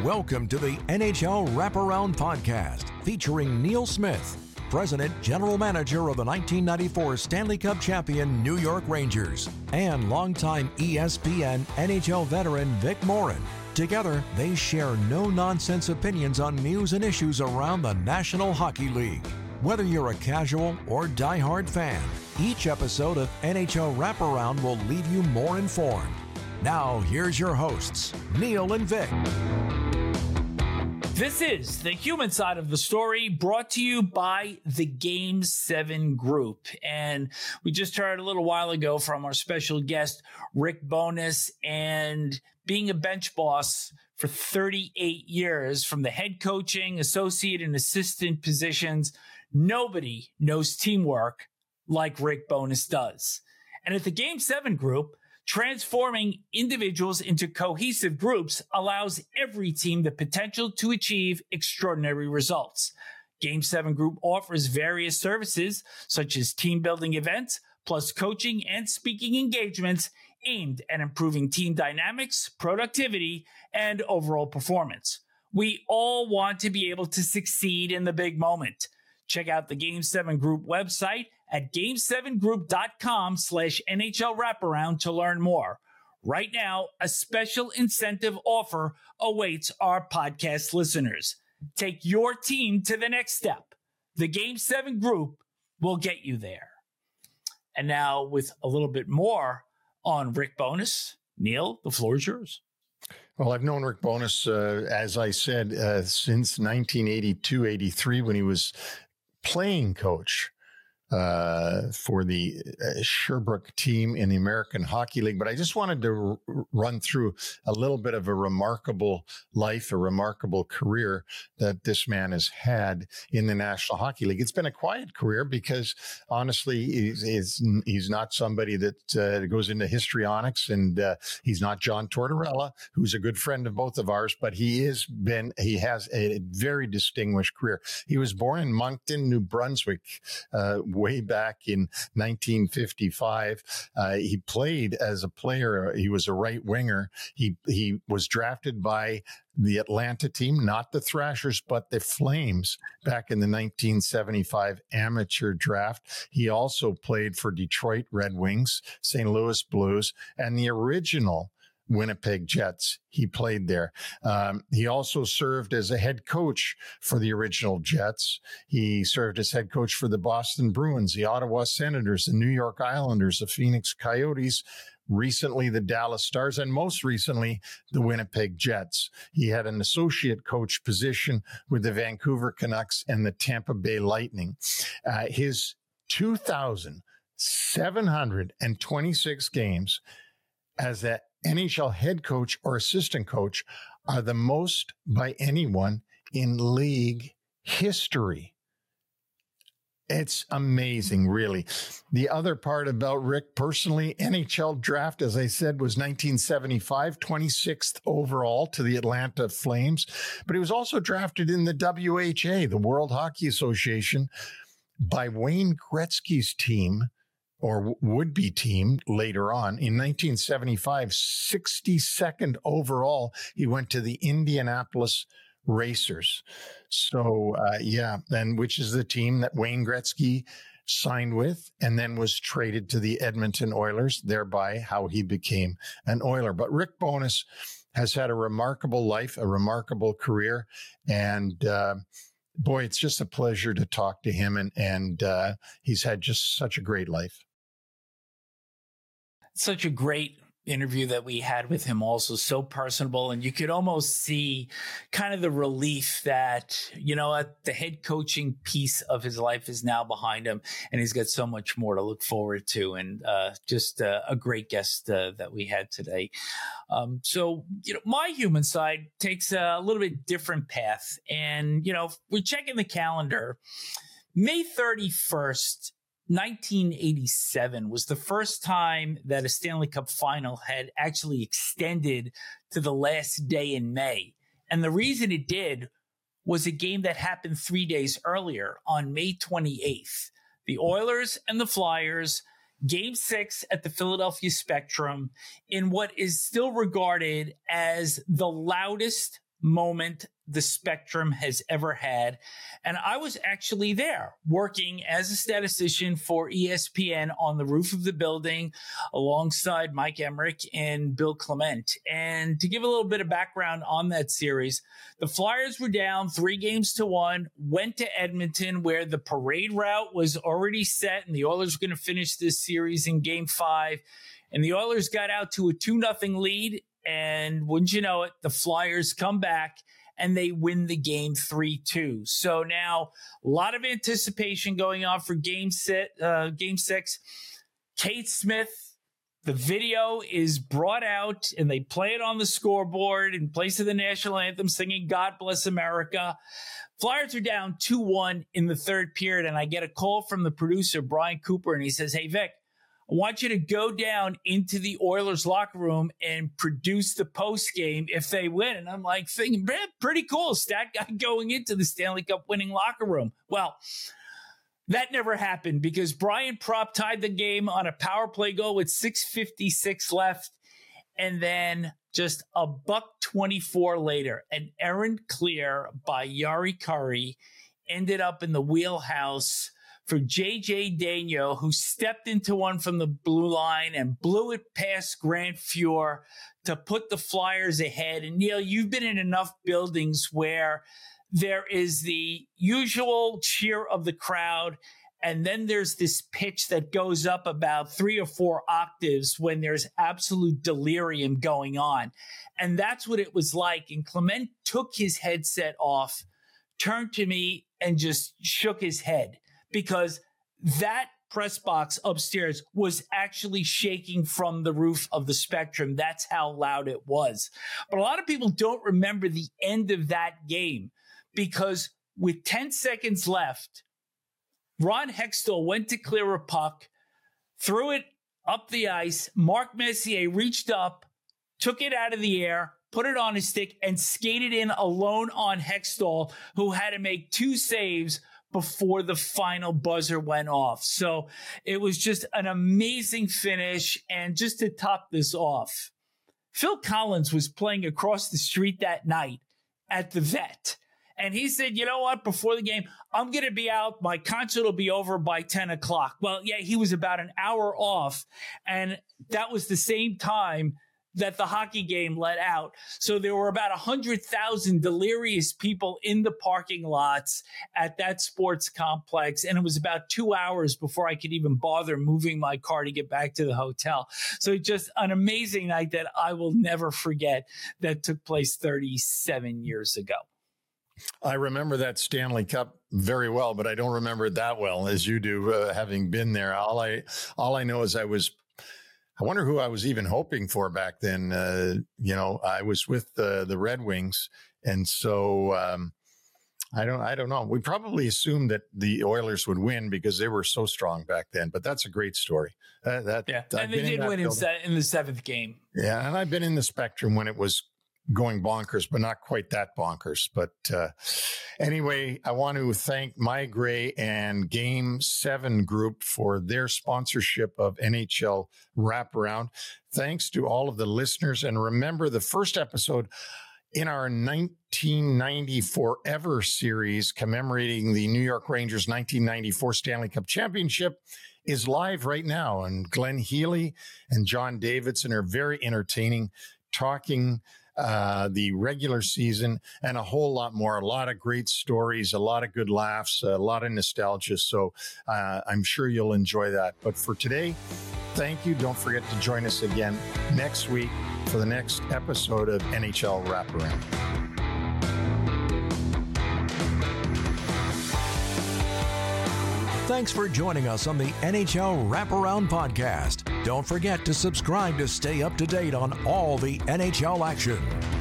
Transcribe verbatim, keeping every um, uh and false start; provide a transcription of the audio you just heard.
Welcome to the N H L Wraparound Podcast, featuring Neil Smith, President General Manager of the nineteen ninety-four Stanley Cup champion New York Rangers, and longtime E S P N N H L veteran Vic Morin. Together, they share no-nonsense opinions on news and issues around the National Hockey League. Whether you're a casual or diehard fan, each episode of N H L Wraparound will leave you more informed. Now, here's your hosts, Neil and Vic. This is the human side of the story, brought to you by the Game seven Group. And we just heard a little while ago from our special guest, Rick Bowness, and being a bench boss for thirty-eight years, from the head coaching, associate, and assistant positions, nobody knows teamwork like Rick Bowness does. And at the Game seven Group, transforming individuals into cohesive groups allows every team the potential to achieve extraordinary results. Game seven Group offers various services such as team building events, plus coaching and speaking engagements aimed at improving team dynamics, productivity, and overall performance. We all want to be able to succeed in the big moment. Check out the Game seven Group website at game seven group dot com slash N H L wraparound to learn more. Right now, a special incentive offer awaits our podcast listeners. Take your team to the next step. The Game seven Group will get you there. And now, with a little bit more on Rick Bowness, Neil, the floor is yours. Well, I've known Rick Bowness, uh, as I said, uh, since nineteen eighty-two eighty-three, when he was playing coach uh, for the uh, Sherbrooke team in the American Hockey League. But I just wanted to r- run through a little bit of a remarkable life, a remarkable career that this man has had in the National Hockey League. It's been a quiet career because, honestly, he's, he's, he's not somebody that uh, goes into histrionics, and uh, he's not John Tortorella, who's a good friend of both of ours, but he is been, he has a very distinguished career. He was born in Moncton, New Brunswick, uh, way back in nineteen fifty-five. Uh, he played as a player. He was a right winger. He, he was drafted by the Atlanta team, not the Thrashers, but the Flames back in the nineteen seventy-five amateur draft. He also played for Detroit Red Wings, Saint Louis Blues, and the original Winnipeg Jets. He played there. Um, he also served as a head coach for the original Jets. He served as head coach for the Boston Bruins, the Ottawa Senators, the New York Islanders, the Phoenix Coyotes, recently the Dallas Stars, and most recently the Winnipeg Jets. He had an associate coach position with the Vancouver Canucks and the Tampa Bay Lightning. Uh, his two thousand seven hundred twenty-six games as a N H L head coach or assistant coach are the most by anyone in league history. It's amazing, really. The other part about Rick personally, N H L draft, as I said, was nineteen seventy-five, twenty-sixth overall to the Atlanta Flames. But he was also drafted in the W H A, the World Hockey Association, by Wayne Gretzky's team, or would-be team later on. In nineteen seventy-five, sixty-second overall, he went to the Indianapolis Racers. So, uh, yeah, and which is the team that Wayne Gretzky signed with and then was traded to the Edmonton Oilers, thereby how he became an Oiler. But Rick Bowness has had a remarkable life, a remarkable career, and uh, boy, it's just a pleasure to talk to him, and, and uh, he's had just such a great life. Such a great interview that we had with him, also so personable, and you could almost see kind of the relief that, you know, the head coaching piece of his life is now behind him, and he's got so much more to look forward to, and uh, just uh, a great guest uh, that we had today. Um, so, you know, my human side takes a little bit different path, and, you know, we're checking the calendar. May thirty-first, nineteen eighty-seven was the first time that a Stanley Cup final had actually extended to the last day in May. And the reason it did was a game that happened three days earlier on May twenty-eighth. The Oilers and the Flyers, Game six at the Philadelphia Spectrum, in what is still regarded as the loudest, moment the Spectrum has ever had. And I was actually there working as a statistician for E S P N on the roof of the building alongside Mike Emmerich and Bill Clement. And to give a little bit of background on that series, the Flyers were down three games to one, went to Edmonton where the parade route was already set and the Oilers were going to finish this series in game five. And the Oilers got out to a two nothing lead. And wouldn't you know it, the Flyers come back and they win the game three two. So now a lot of anticipation going on for game sit, uh, game six. Kate Smith, the video is brought out and they play it on the scoreboard in place of the national anthem singing God Bless America. Flyers are down two one in the third period. And I get a call from the producer, Brian Cooper, and he says, "Hey, Vic, I want you to go down into the Oilers locker room and produce the post game if they win." And I'm like thinking, man, pretty cool. Stat guy going into the Stanley Cup winning locker room. Well, that never happened because Brian Propp tied the game on a power play goal with six fifty-six left. And then just a buck twenty-four later, an errant clear by Jari Kurri ended up in the wheelhouse for J J Daigneault, who stepped into one from the blue line and blew it past Grant Fuhr to put the Flyers ahead. And Neil, you've been in enough buildings where there is the usual cheer of the crowd, and then there's this pitch that goes up about three or four octaves when there's absolute delirium going on. And that's what it was like. And Clement took his headset off, turned to me, and just shook his head, because that press box upstairs was actually shaking from the roof of the Spectrum. That's how loud it was. But a lot of people don't remember the end of that game, because with ten seconds left, Ron Hextall went to clear a puck, threw it up the ice. Mark Messier reached up, took it out of the air, put it on his stick, and skated in alone on Hextall, who had to make two saves before the final buzzer went off. So it was just an amazing finish. And just to top this off, Phil Collins was playing across the street that night at the Vet. And he said, you know what, before the game, I'm going to be out. My concert will be over by ten o'clock. Well, yeah, he was about an hour off. And that was the same time that the hockey game let out. So there were about one hundred thousand delirious people in the parking lots at that sports complex. And it was about two hours before I could even bother moving my car to get back to the hotel. So just an amazing night that I will never forget that took place thirty-seven years ago. I remember that Stanley Cup very well, but I don't remember it that well as you do, uh, having been there. All I, all I know is I was, I wonder who I was even hoping for back then. Uh, you know, I was with the, the Red Wings. And so, um, I don't, I don't know. We probably assumed that the Oilers would win because they were so strong back then, but that's a great story. Uh, that, yeah. I've And they did win in, se- in the seventh game. Yeah. And I've been in the Spectrum when it was going bonkers, but not quite that bonkers. But uh, anyway, I want to thank My Gray and Game seven Group for their sponsorship of N H L Wraparound. Thanks to all of the listeners. And remember, the first episode in our nineteen ninety Forever series commemorating the New York Rangers nineteen ninety-four Stanley Cup Championship is live right now. And Glenn Healy and John Davidson are very entertaining, talking uh, the regular season and a whole lot more, a lot of great stories, a lot of good laughs, a lot of nostalgia. So uh, I'm sure you'll enjoy that. But for today, thank you. Don't forget to join us again next week for the next episode of N H L Wraparound. Thanks for joining us on the N H L Wraparound Podcast. Don't forget to subscribe to stay up to date on all the N H L action.